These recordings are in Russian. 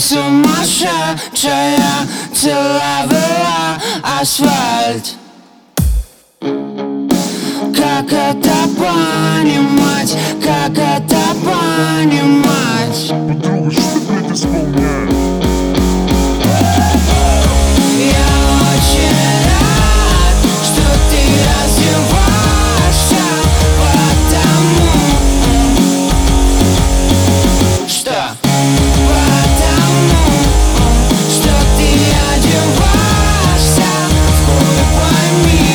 сумасшедшая, целовала асфальт. Как это понимать? Как это понимать? Подруга, что ты, блядь, исполняешь? Я очень рад, что ты развиваешься, потому что ты одеваешься в хуй, пойми,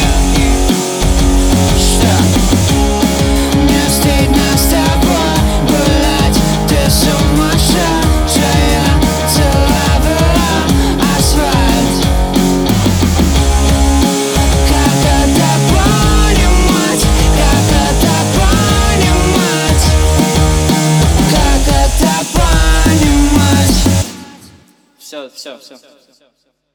что мне стыдно с тобой гулять. Ты сумасшедшая, целовала асфальт. Как это понимать? Как это понимать? Как это понимать? Все.